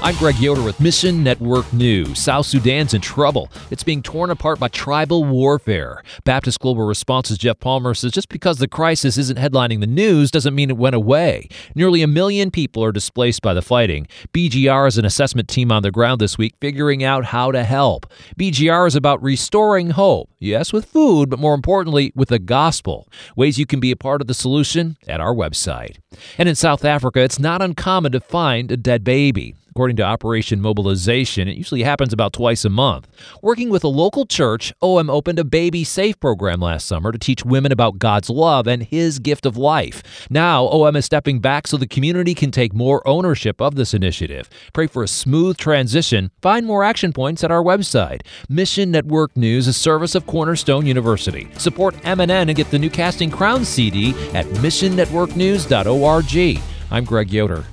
I'm Greg Yoder with Mission Network News. South Sudan's in trouble. It's being torn apart by tribal warfare. Baptist Global Response's Jeff Palmer says just because the crisis isn't headlining the news doesn't mean it went away. Nearly 1 million people are displaced by the fighting. BGR is an assessment team on the ground this week figuring out how to help. BGR is about restoring hope. Yes, with food, but more importantly, with the gospel. Ways you can be a part of the solution at our website. And in South Africa, it's not uncommon to find a dead baby. According to Operation Mobilization, it usually happens about twice a month. Working with a local church, OM opened a Baby Safe program last summer to teach women about God's love and His gift of life. Now, OM is stepping back so the community can take more ownership of this initiative. Pray for a smooth transition. Find more action points at our website. Mission Network News, a service of Cornerstone University. Support MNN and get the new Casting Crowns CD at missionnetworknews.org. I'm Greg Yoder.